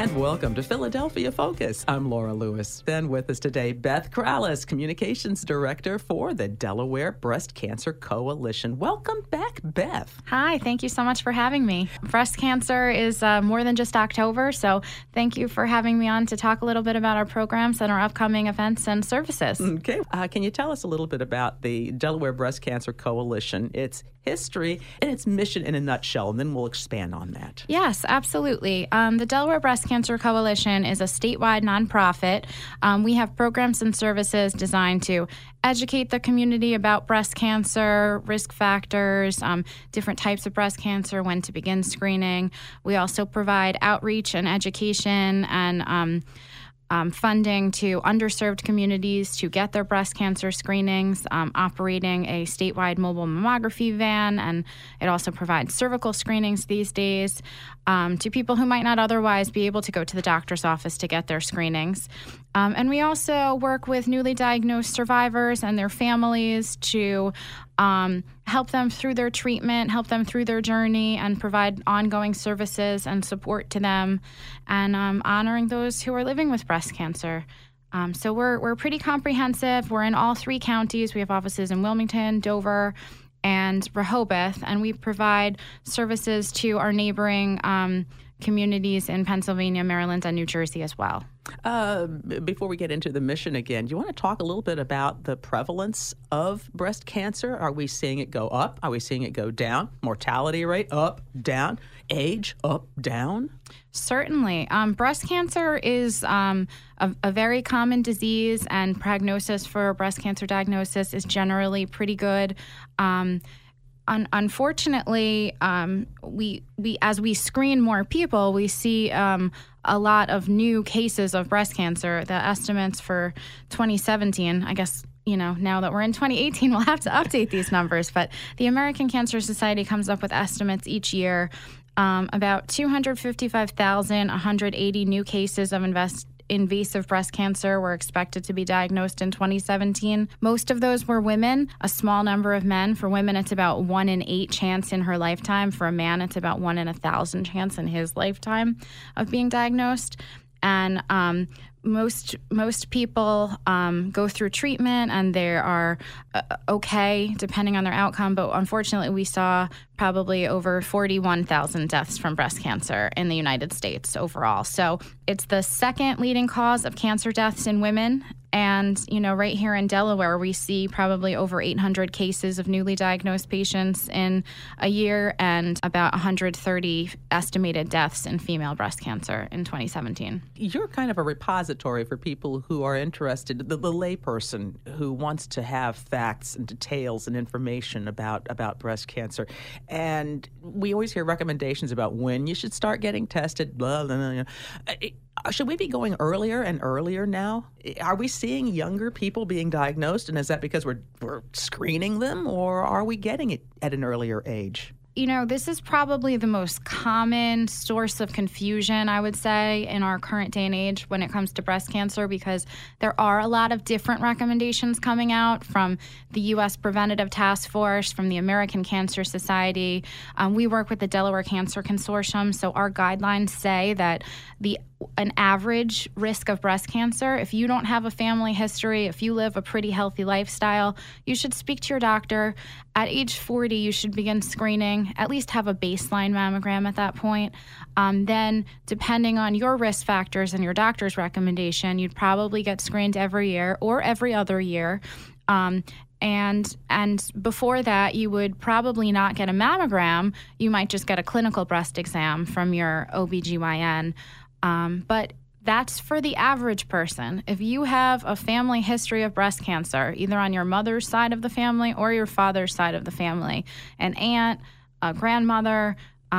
And welcome to Philadelphia Focus. I'm Laura Lewis. Then with us today, Beth Krallis, Communications Director for the Delaware Breast Cancer Coalition. Welcome back, Beth. Hi, thank you so much for having me. Breast cancer is more than just October, so thank you for having me on to talk a little bit about our programs and our upcoming events and services. Okay. Can you tell us a little bit about the Delaware Breast Cancer Coalition, its history, and its mission in a nutshell, and then we'll expand on that. Yes, absolutely. The Delaware Breast Cancer Coalition is a statewide nonprofit. We have programs and services designed to educate the community about breast cancer, risk factors, different types of breast cancer, when to begin screening. We also provide outreach and education and funding to underserved communities to get their breast cancer screenings, operating a statewide mobile mammography van, and it also provides cervical screenings these days to people who might not otherwise be able to go to the doctor's office to get their screenings. And we also work with newly diagnosed survivors and their families to help them through their treatment, help them through their journey, and provide ongoing services and support to them, and honoring those who are living with breast cancer. So we're pretty comprehensive. We're in all 3 counties. We have offices in Wilmington, Dover, and Rehoboth, and we provide services to our neighboring communities in Pennsylvania, Maryland, and New Jersey as well. Before we get into the mission again, do you want to talk a little bit about the prevalence of breast cancer? Are we seeing it go up? Are we seeing it go down? Mortality rate up, down? Age up, down? Certainly. Breast cancer is a very common disease, and prognosis for breast cancer diagnosis is generally pretty good. Unfortunately, we as we screen more people, we see a lot of new cases of breast cancer. The estimates for 2017, I guess, now that we're in 2018, we'll have to update these numbers. But the American Cancer Society comes up with estimates each year. About 255,180 new cases of invasive breast cancer were expected to be diagnosed in 2017. Most of those were women, a small number of men. For women, it's about 1 in 8 chance in her lifetime. For a man, it's about 1 in 1,000 chance in his lifetime of being diagnosed. And most people go through treatment and they are okay depending on their outcome. But unfortunately, we saw probably over 41,000 deaths from breast cancer in the United States overall. So it's the second leading cause of cancer deaths in women. And, right here in Delaware, we see probably over 800 cases of newly diagnosed patients in a year and about 130 estimated deaths in female breast cancer in 2017. You're kind of a repository for people who are interested, the layperson who wants to have facts and details and information about breast cancer. And we always hear recommendations about when you should start getting tested, blah, blah, blah. Should we be going earlier and earlier now? Are we seeing younger people being diagnosed, and is that because we're screening them, or are we getting it at an earlier age? This is probably the most common source of confusion, I would say, in our current day and age when it comes to breast cancer, because there are a lot of different recommendations coming out from the U.S. Preventative Task Force, from the American Cancer Society. We work with the Delaware Cancer Consortium, so our guidelines say that an average risk of breast cancer, if you don't have a family history, if you live a pretty healthy lifestyle, you should speak to your doctor. At age 40, you should begin screening, at least have a baseline mammogram at that point. Then, depending on your risk factors and your doctor's recommendation, you'd probably get screened every year or every other year. And before that, you would probably not get a mammogram. You might just get a clinical breast exam from your OBGYN. But that's for the average person. If you have a family history of breast cancer, either on your mother's side of the family or your father's side of the family, an aunt, a grandmother,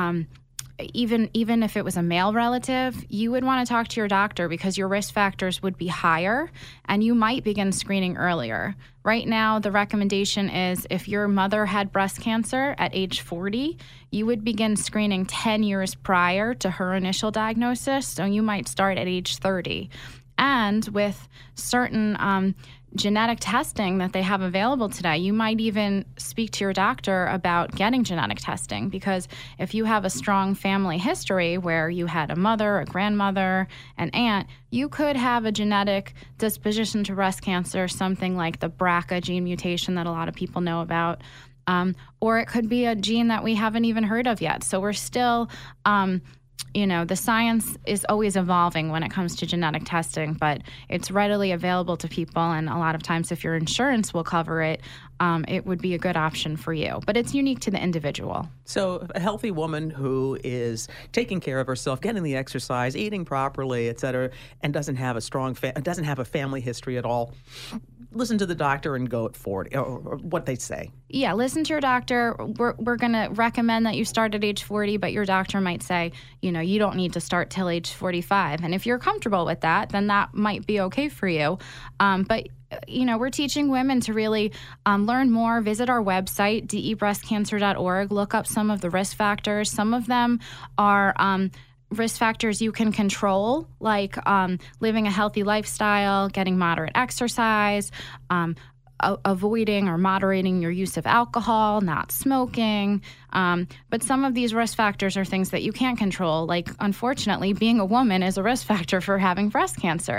even if it was a male relative, you would want to talk to your doctor because your risk factors would be higher and you might begin screening earlier. Right now, the recommendation is if your mother had breast cancer at age 40, you would begin screening 10 years prior to her initial diagnosis, so you might start at age 30. And with certain genetic testing that they have available today. You might even speak to your doctor about getting genetic testing, because if you have a strong family history where you had a mother, a grandmother, an aunt, you could have a genetic disposition to breast cancer, something like the BRCA gene mutation that a lot of people know about. Or it could be a gene that we haven't even heard of yet. So we're still, the science is always evolving when it comes to genetic testing, but it's readily available to people. And a lot of times if your insurance will cover it, it would be a good option for you. But it's unique to the individual. So a healthy woman who is taking care of herself, getting the exercise, eating properly, et cetera, and doesn't have a family history at all, listen to the doctor and go at 40, or what they say. Yeah, listen to your doctor. We're going to recommend that you start at age 40, but your doctor might say, you don't need to start till age 45. And if you're comfortable with that, then that might be okay for you. But we're teaching women to really learn more. Visit our website, debreastcancer.org. Look up some of the risk factors. Some of them are risk factors you can control, like living a healthy lifestyle, getting moderate exercise, avoiding or moderating your use of alcohol, not smoking. But some of these risk factors are things that you can't control, like, unfortunately, being a woman is a risk factor for having breast cancer.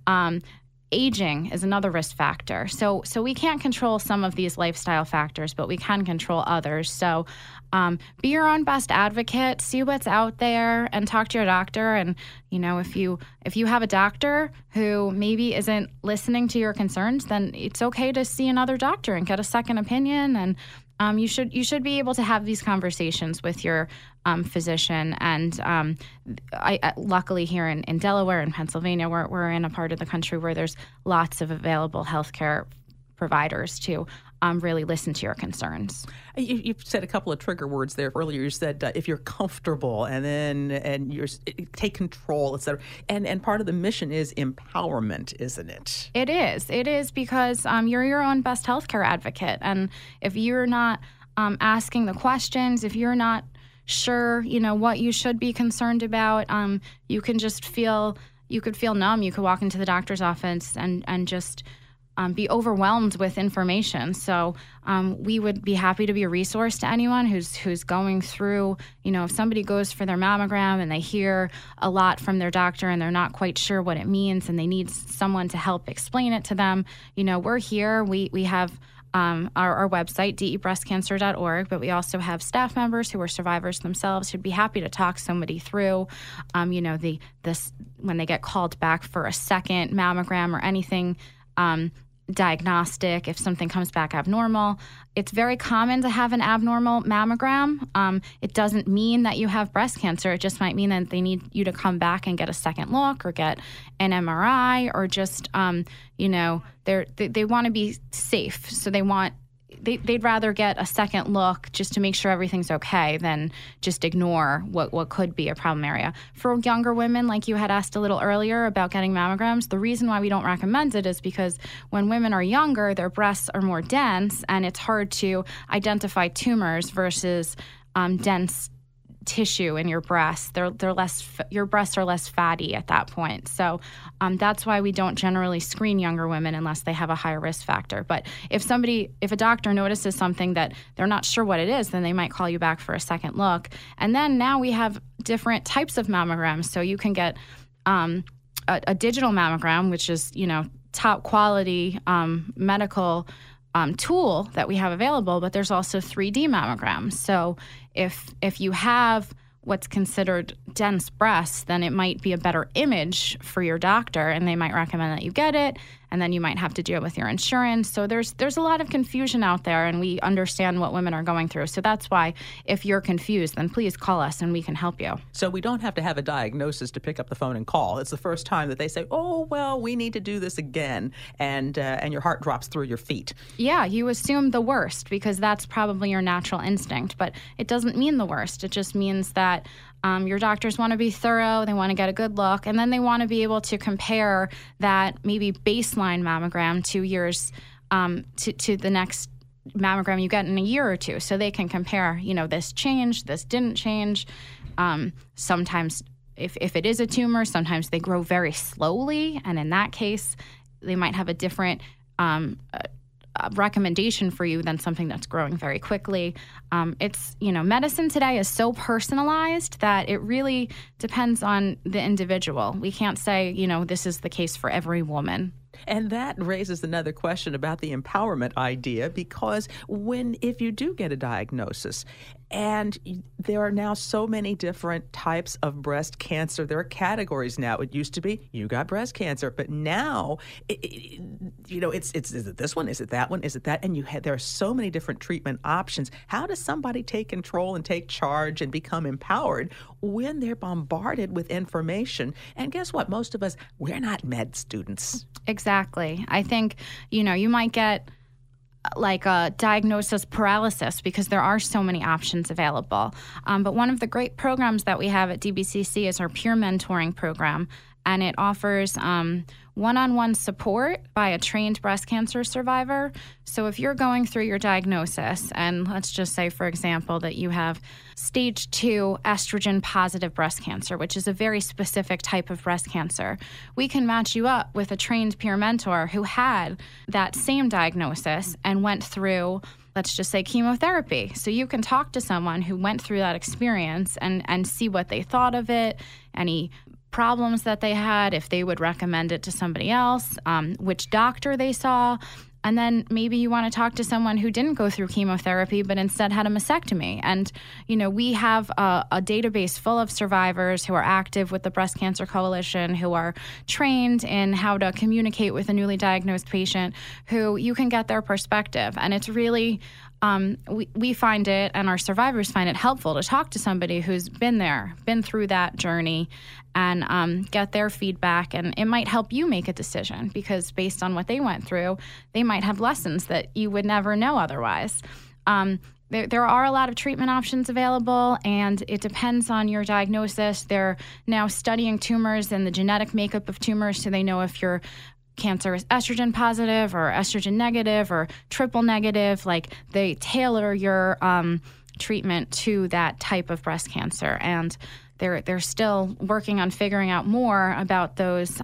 Aging is another risk factor. So we can't control some of these lifestyle factors, but we can control others. So be your own best advocate, see what's out there, and talk to your doctor. And, if you have a doctor who maybe isn't listening to your concerns, then it's okay to see another doctor and get a second opinion. And you should be able to have these conversations with your physician. And I luckily here in Delaware and Pennsylvania, we're in a part of the country where there's lots of available healthcare providers to really listen to your concerns. You said a couple of trigger words there earlier. You said if you're comfortable, and you take control, et cetera. And part of the mission is empowerment, isn't it? It is. It is, because you're your own best healthcare advocate. And if you're not asking the questions, if you're not sure, what you should be concerned about, you could feel numb. You could walk into the doctor's office and just be overwhelmed with information. So we would be happy to be a resource to anyone who's going through, if somebody goes for their mammogram and they hear a lot from their doctor and they're not quite sure what it means and they need someone to help explain it to them, we're here. We have our website, debreastcancer.org, but we also have staff members who are survivors themselves who'd be happy to talk somebody through, when they get called back for a second mammogram or anything diagnostic, if something comes back abnormal. It's very common to have an abnormal mammogram. It doesn't mean that you have breast cancer. It just might mean that they need you to come back and get a second look or get an MRI, or just, they want to be safe. So they'd rather get a second look just to make sure everything's okay than just ignore what could be a problem area. For younger women, like you had asked a little earlier about getting mammograms, the reason why we don't recommend it is because when women are younger, their breasts are more dense, and it's hard to identify tumors versus dense tissue in your breasts. Your breasts are less fatty at that point. So that's why we don't generally screen younger women unless they have a higher risk factor. But if a doctor notices something that they're not sure what it is, then they might call you back for a second look. And then now we have different types of mammograms. So you can get a digital mammogram, which is, top quality medical tool that we have available, but there's also 3D mammograms. So if you have what's considered dense breasts, then it might be a better image for your doctor, and they might recommend that you get it, and then you might have to deal with your insurance. So there's a lot of confusion out there, and we understand what women are going through. So that's why if you're confused, then please call us and we can help you. So we don't have to have a diagnosis to pick up the phone and call. It's the first time that they say, oh, well, we need to do this again, and your heart drops through your feet. Yeah, you assume the worst because that's probably your natural instinct, but it doesn't mean the worst. It just means that your doctors want to be thorough, they want to get a good look, and then they want to be able to compare that maybe baseline mammogram 2 years to the next mammogram you get in a year or two. So they can compare, this changed, this didn't change. Sometimes if it is a tumor, sometimes they grow very slowly, and in that case, they might have a different recommendation for you than something that's growing very quickly. Medicine today is so personalized that it really depends on the individual. We can't say, this is the case for every woman. And that raises another question about the empowerment idea, because if you do get a diagnosis, and there are now so many different types of breast cancer. There are categories now. It used to be you got breast cancer, but now, is it this one? Is it that one? Is it that? And there are so many different treatment options. How does somebody take control and take charge and become empowered when they're bombarded with information? And guess what? Most of us, we're not med students. Exactly. I think, you might get like a diagnosis paralysis because there are so many options available. But one of the great programs that we have at DBCC is our peer mentoring program, and it offers one-on-one support by a trained breast cancer survivor. So if you're going through your diagnosis, and let's just say, for example, that you have stage 2 estrogen-positive breast cancer, which is a very specific type of breast cancer, we can match you up with a trained peer mentor who had that same diagnosis and went through, let's just say, chemotherapy. So you can talk to someone who went through that experience and see what they thought of it, any problems that they had, if they would recommend it to somebody else, which doctor they saw. And then maybe you want to talk to someone who didn't go through chemotherapy, but instead had a mastectomy. And, we have a database full of survivors who are active with the Breast Cancer Coalition, who are trained in how to communicate with a newly diagnosed patient, who you can get their perspective. And it's really, we find it, and our survivors find it helpful to talk to somebody who's been through that journey, and get their feedback. And it might help you make a decision, because based on what they went through, they might have lessons that you would never know otherwise. There are a lot of treatment options available, and it depends on your diagnosis. They're now studying tumors and the genetic makeup of tumors, so they know if your cancer is estrogen positive or estrogen negative or triple negative. Like, they tailor your treatment to that type of breast cancer. And they're still working on figuring out more about those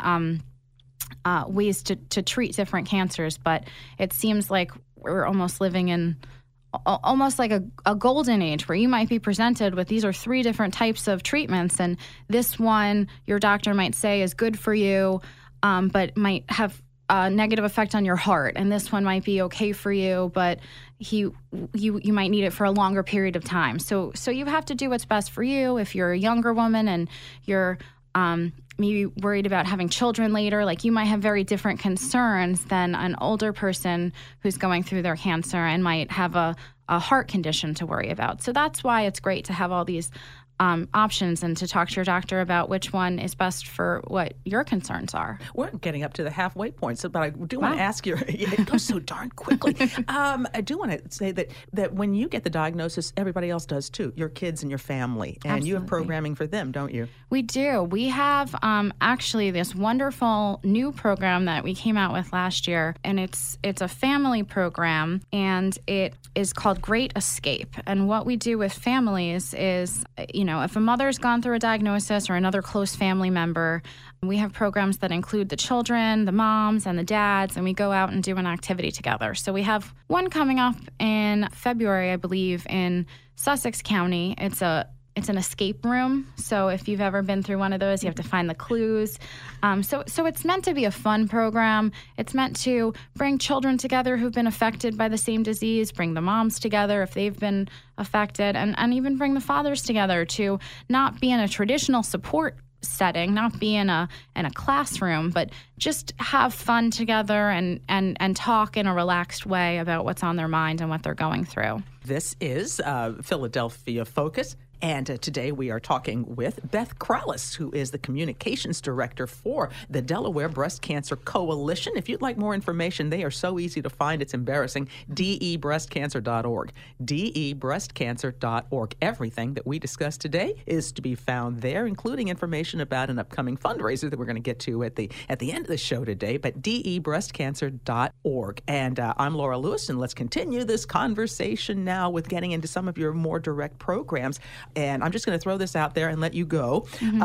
ways to treat different cancers. But it seems like we're almost living in almost like a golden age, where you might be presented with, these are 3 different types of treatments, and this one your doctor might say is good for you, but might have a negative effect on your heart, and this one might be okay for you, but you might need it for a longer period of time. So you have to do what's best for you. If you're a younger woman and you're maybe worried about having children later, like, you might have very different concerns than an older person who's going through their cancer and might have a heart condition to worry about. So that's why it's great to have all these options and to talk to your doctor about which one is best for what your concerns are. We're getting up to the halfway point, but I do want to ask you, it goes so darn quickly. I do want to say that when you get the diagnosis, everybody else does too, your kids and your family. And Absolutely. You have programming for them, don't you? We do. We have actually this wonderful new program that we came out with last year, and it's a family program, and it is called Great Escape. And what we do with families is, if a mother's gone through a diagnosis or another close family member, we have programs that include the children, the moms, and the dads, and we go out and do an activity together. So we have one coming up in February, I believe, in Sussex County. It's an escape room. So if you've ever been through one of those, you have to find the clues. So it's meant to be a fun program. It's meant to bring children together who've been affected by the same disease, bring the moms together if they've been affected, and even bring the fathers together to not be in a traditional support setting, not be in a classroom, but just have fun together and talk in a relaxed way about what's on their mind and what they're going through. This is Philadelphia Focus. And today we are talking with Beth Krallis, who is the communications director for the Delaware Breast Cancer Coalition. If you'd like more information, they are so easy to find, it's embarrassing. DEBreastcancer.org. DEBreastcancer.org. Everything that we discussed today is to be found there, including information about an upcoming fundraiser that we're going to get to at the end of the show today. But DEBreastcancer.org. And I'm Laura Lewis, and let's continue this conversation now with getting into some of your more direct programs. And I'm just going to throw this out there and let you go.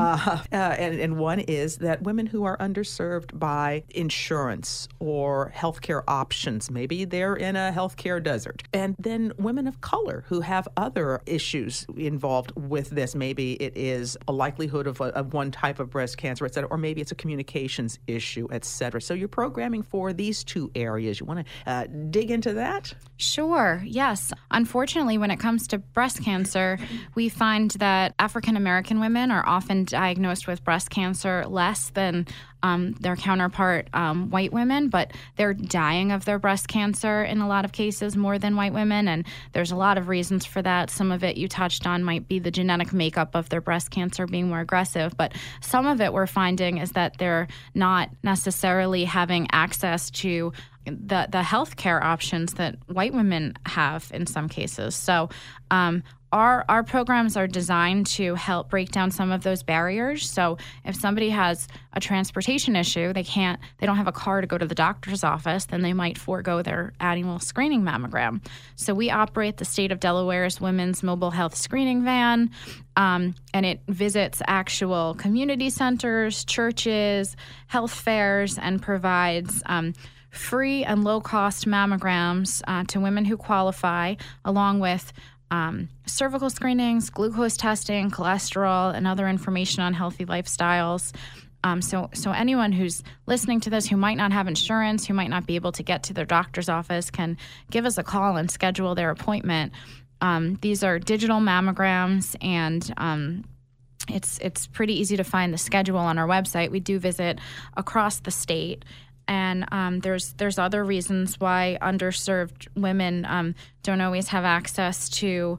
And one is that women who are underserved by insurance or healthcare options, maybe they're in a healthcare desert. And then women of color who have other issues involved with this. Maybe it is a likelihood of one type of breast cancer, et cetera, or maybe it's a communications issue, et cetera. So you're programming for these two areas. You want to dig into that? Sure, yes. Unfortunately, when it comes to breast cancer, we find that African American women are often diagnosed with breast cancer less than their counterpart white women, but they're dying of their breast cancer in a lot of cases more than white women, and there's a lot of reasons for that. Some of it you touched on might be the genetic makeup of their breast cancer being more aggressive, but some of it we're finding is that they're not necessarily having access to the healthcare options that white women have in some cases. So our programs are designed to help break down some of those barriers. So if somebody has a transportation issue, they don't have a car to go to the doctor's office, then they might forego their annual screening mammogram. So we operate the state of Delaware's Women's Mobile Health Screening Van, and it visits actual community centers, churches, health fairs, and provides free and low-cost mammograms to women who qualify, along with cervical screenings, glucose testing, cholesterol, and other information on healthy lifestyles. So anyone who's listening to this who might not have insurance, who might not be able to get to their doctor's office, can give us a call and schedule their appointment. These are digital mammograms, and it's pretty easy to find the schedule on our website. We do visit across the state. And there's other reasons why underserved women don't always have access to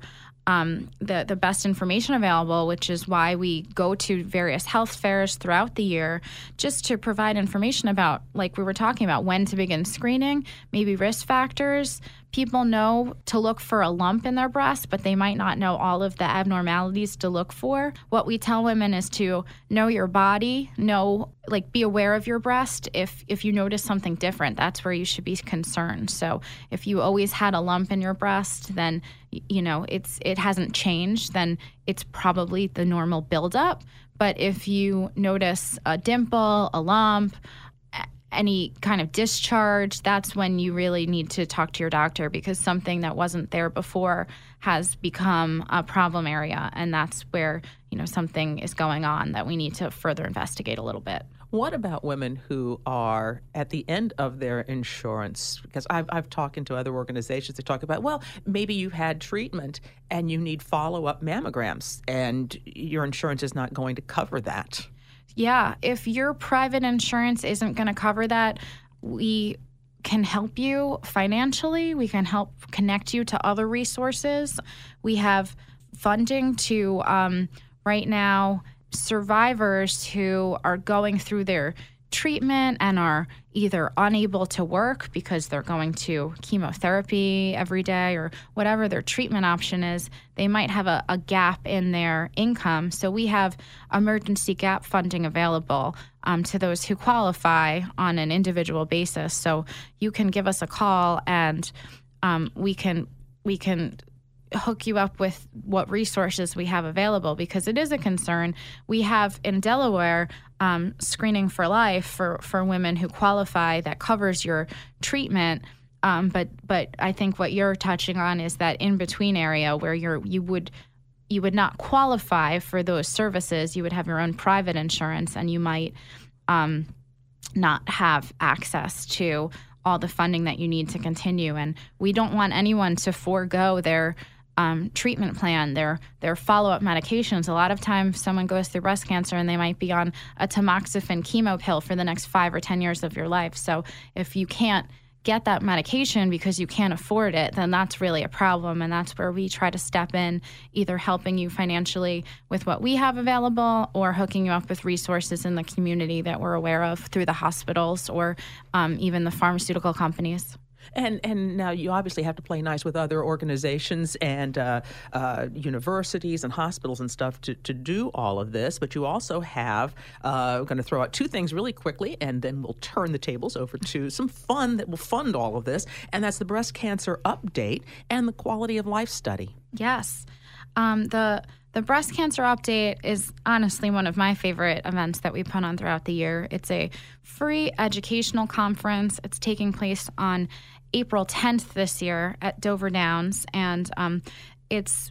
the best information available, which is why we go to various health fairs throughout the year just to provide information about, like we were talking about, when to begin screening, maybe risk factors. People know to look for a lump in their breast, but they might not know all of the abnormalities to look for. What we tell women is to know your body, be aware of your breast. If you notice something different, that's where you should be concerned. So if you always had a lump in your breast, then it hasn't changed, then it's probably the normal buildup. But if you notice a dimple, a lump, any kind of discharge, that's when you really need to talk to your doctor, because something that wasn't there before has become a problem area, and that's where something is going on that we need to further investigate a little bit. What about women who are at the end of their insurance? Because I've talked to other organizations that talk about, well, maybe you've had treatment and you need follow-up mammograms, and your insurance is not going to cover that. Yeah, if your private insurance isn't going to cover that, we can help you financially. We can help connect you to other resources. We have funding to, right now, survivors who are going through their treatment and are either unable to work because they're going to chemotherapy every day or whatever their treatment option is. They might have a gap in their income. So we have emergency gap funding available to those who qualify on an individual basis. So you can give us a call, and we can hook you up with what resources we have available, because it is a concern. We have in Delaware Screening for Life for women who qualify that covers your treatment. But I think what you're touching on is that in-between area where you would not qualify for those services. You would have your own private insurance, and you might not have access to all the funding that you need to continue. And we don't want anyone to forego their treatment plan, their follow-up medications. A lot of times someone goes through breast cancer and they might be on a tamoxifen chemo pill for the next 5 or 10 years of your life. So if you can't get that medication because you can't afford it, then that's really a problem. And that's where we try to step in, either helping you financially with what we have available or hooking you up with resources in the community that we're aware of through the hospitals or even the pharmaceutical companies. And now you obviously have to play nice with other organizations and universities and hospitals and stuff to do all of this. But you also have, we're going to throw out two things really quickly, and then we'll turn the tables over to some fun that will fund all of this. And that's the Breast Cancer Update and the Quality of Life Study. Yes. The breast cancer update is honestly one of my favorite events that we put on throughout the year. It's a free educational conference. It's taking place on April 10th this year at Dover Downs, and it's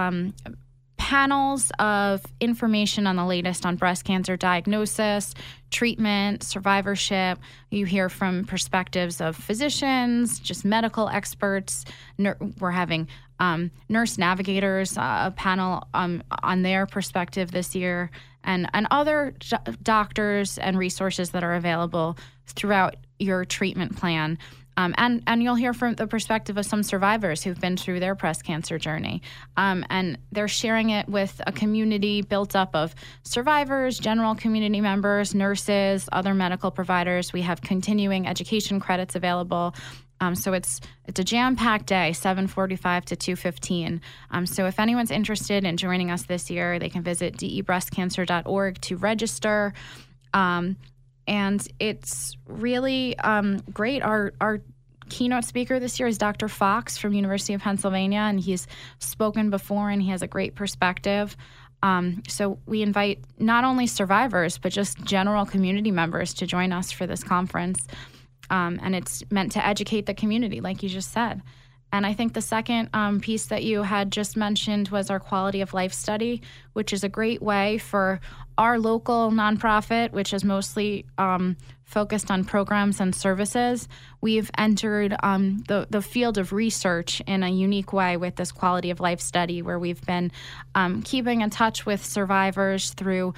panels of information on the latest on breast cancer diagnosis, treatment, survivorship. You hear from perspectives of physicians, just medical experts. We're having nurse navigators, a panel on their perspective this year, and other doctors and resources that are available throughout your treatment plan. And you'll hear from the perspective of some survivors who've been through their breast cancer journey. And they're sharing it with a community built up of survivors, general community members, nurses, other medical providers. We have continuing education credits available. So it's a jam-packed day, 7:45 to 2:15. So if anyone's interested in joining us this year, they can visit debreastcancer.org to register. And it's really great. Our keynote speaker this year is Dr. Fox from University of Pennsylvania, and he's spoken before, and he has a great perspective. So we invite not only survivors, but just general community members to join us for this conference. And it's meant to educate the community, like you just said. And I think the second piece that you had just mentioned was our quality of life study, which is a great way for our local nonprofit, which is mostly focused on programs and services. We've entered the field of research in a unique way with this quality of life study, where we've been keeping in touch with survivors through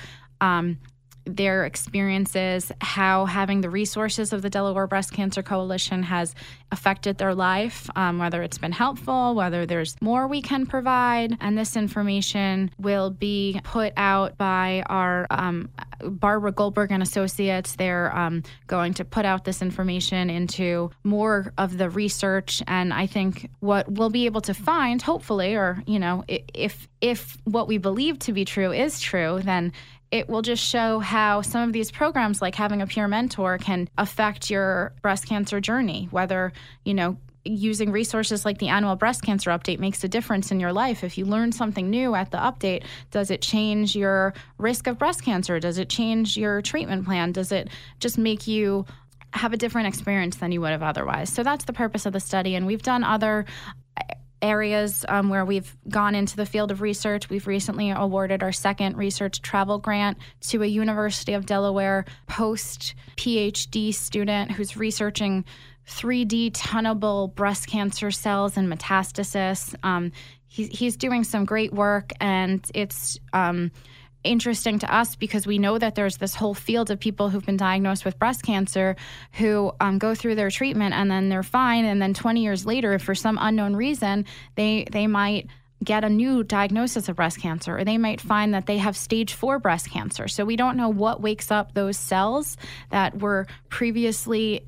their experiences, how having the resources of the Delaware Breast Cancer Coalition has affected their life, whether it's been helpful, whether there's more we can provide. And this information will be put out by our Barbara Goldberg and Associates. They're going to put out this information into more of the research. And I think what we'll be able to find, hopefully, or, if what we believe to be true is true, then it will just show how some of these programs, like having a peer mentor, can affect your breast cancer journey, whether, using resources like the annual breast cancer update makes a difference in your life. If you learn something new at the update, does it change your risk of breast cancer? Does it change your treatment plan? Does it just make you have a different experience than you would have otherwise? So that's the purpose of the study. And we've done other areas where we've gone into the field of research. We've recently awarded our second research travel grant to a University of Delaware post-PhD student who's researching 3D tunnable breast cancer cells and metastasis. He's doing some great work, and it's interesting to us because we know that there's this whole field of people who've been diagnosed with breast cancer who go through their treatment and then they're fine, and then 20 years later, if for some unknown reason, they might get a new diagnosis of breast cancer, or they might find that they have stage 4 breast cancer. So we don't know what wakes up those cells that were previously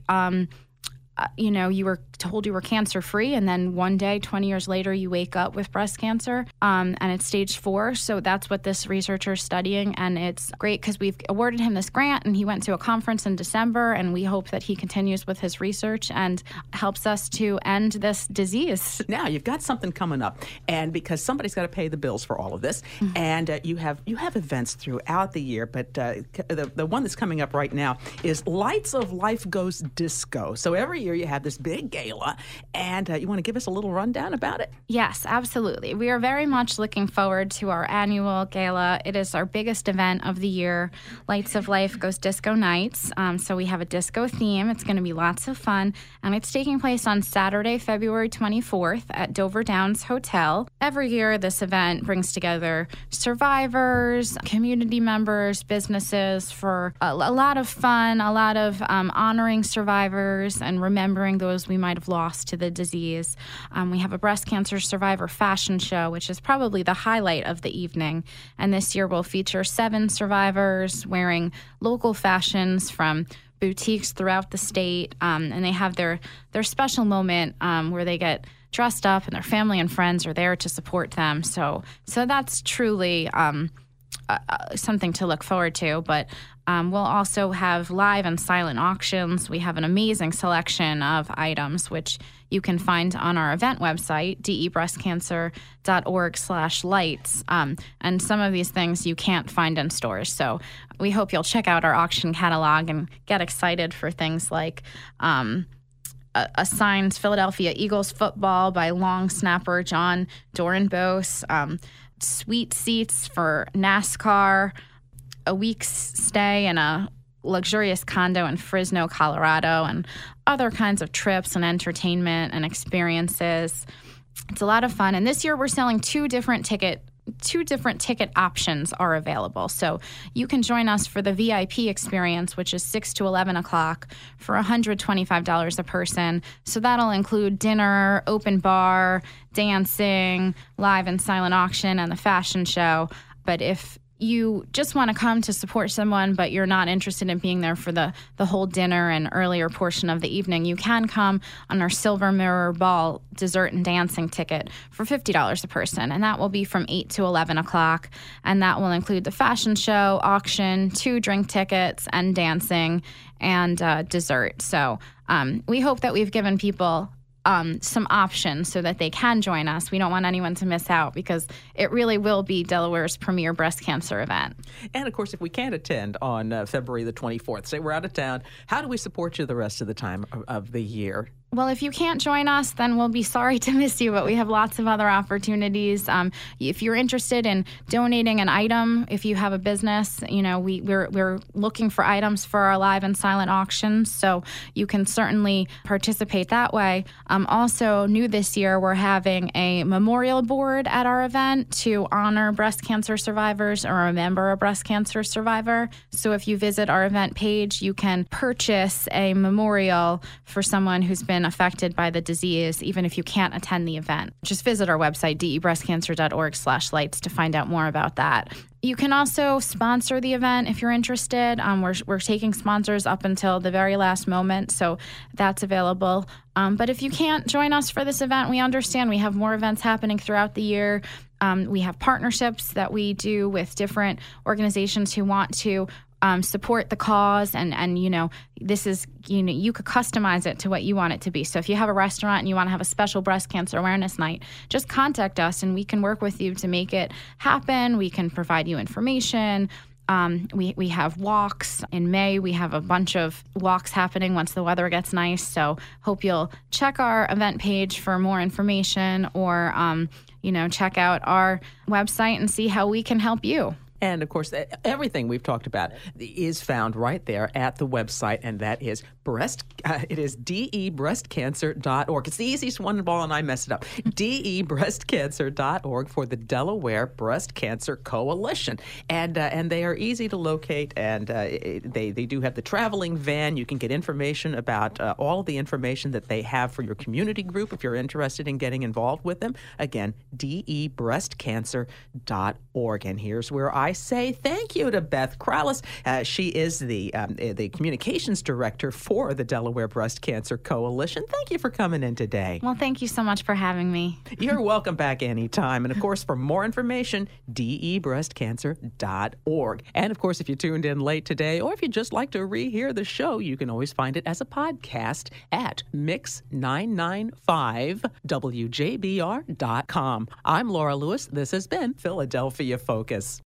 you were told you were cancer-free, and then one day, 20 years later, you wake up with breast cancer, and it's stage 4. So that's what this researcher is studying, and it's great because we've awarded him this grant, and he went to a conference in December, and we hope that he continues with his research and helps us to end this disease. Now, you've got something coming up, and because somebody's got to pay the bills for all of this, and you have events throughout the year, but the one that's coming up right now is Lights of Life Goes Disco. So every year you have this big gala, and you want to give us a little rundown about it? Yes, absolutely. We are very much looking forward to our annual gala. It is our biggest event of the year. Lights of Life Goes Disco Nights. So we have a disco theme. It's going to be lots of fun, and it's taking place on Saturday, February 24th at Dover Downs Hotel. Every year, this event brings together survivors, community members, businesses for a lot of fun, a lot of honoring survivors and remembering those we might have lost to the disease. We have a breast cancer survivor fashion show, which is probably the highlight of the evening. And this year we'll feature 7 survivors wearing local fashions from boutiques throughout the state. And they have their special moment where they get dressed up and their family and friends are there to support them. So that's truly something to look forward to. But we'll also have live and silent auctions. We have an amazing selection of items, which you can find on our event website, debreastcancer.org/lights. And some of these things you can't find in stores. So we hope you'll check out our auction catalog and get excited for things like a signed Philadelphia Eagles football by long snapper John Dorenbos, suite seats for NASCAR, a week's stay in a luxurious condo in Fresno, Colorado, and other kinds of trips and entertainment and experiences. It's a lot of fun. And this year we're selling two different ticket options are available. So you can join us for the VIP experience, which is 6 to 11 o'clock for $125 a person. So that'll include dinner, open bar, dancing, live and silent auction, and the fashion show. But if you just want to come to support someone, but you're not interested in being there for the whole dinner and earlier portion of the evening, you can come on our Silver Mirror Ball dessert and dancing ticket for $50 a person. And that will be from 8 to 11 o'clock. And that will include the fashion show, auction, 2 drink tickets, and dancing and dessert. So we hope that we've given people some options so that they can join us. We don't want anyone to miss out because it really will be Delaware's premier breast cancer event. And, of course, if we can't attend on February the 24th, say we're out of town, how do we support you the rest of the time of the year? Well, if you can't join us, then we'll be sorry to miss you, but we have lots of other opportunities. If you're interested in donating an item, if you have a business, we're looking for items for our live and silent auctions, so you can certainly participate that way. Also, new this year, we're having a memorial board at our event to honor breast cancer survivors or remember a breast cancer survivor. So if you visit our event page, you can purchase a memorial for someone who's been affected by the disease, even if you can't attend the event. Just visit our website, debreastcancer.org/lights, to find out more about that. You can also sponsor the event if you're interested. We're taking sponsors up until the very last moment, so that's available. But if you can't join us for this event, we understand. We have more events happening throughout the year. We have partnerships that we do with different organizations who want to support the cause, and this is, you could customize it to what you want it to be. So if you have a restaurant and you want to have a special breast cancer awareness night, just contact us and we can work with you to make it happen. We can provide you information. We have walks. In May, we have a bunch of walks happening once the weather gets nice. So hope you'll check our event page for more information, or check out our website and see how we can help you. And, of course, everything we've talked about is found right there at the website, and that is it is debreastcancer.org. It's the easiest one of all, and I messed it up. debreastcancer.org for the Delaware Breast Cancer Coalition. And they are easy to locate, and they do have the traveling van. You can get information about all the information that they have for your community group if you're interested in getting involved with them. Again, debreastcancer.org. And here's where I say thank you to Beth Krallis. She is the communications director for the Delaware Breast Cancer Coalition. Thank you for coming in today. Well, thank you so much for having me. You're welcome back anytime. And, of course, for more information, debreastcancer.org. And, of course, if you tuned in late today, or if you'd just like to rehear the show, you can always find it as a podcast at mix995wjbr.com. I'm Laura Lewis. This has been Philadelphia Focus.